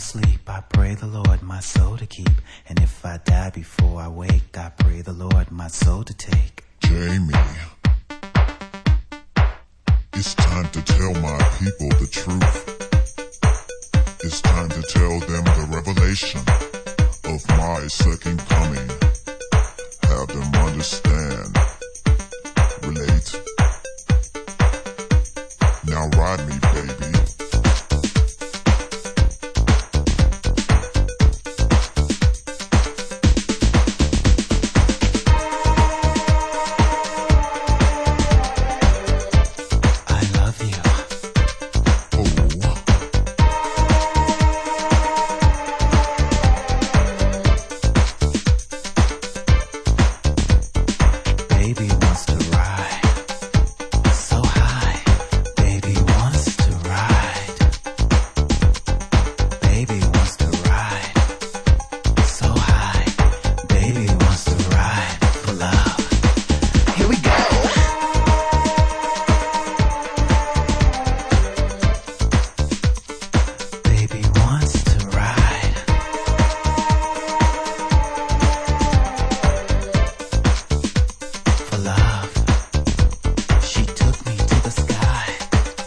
asleep, I pray the Lord my soul to keep. And if I die before I wake, I pray the Lord my soul to take. Jamie, it's time to tell my people the truth. It's time to tell them the revelation of my second coming. Have them understand, relate. Now ride me,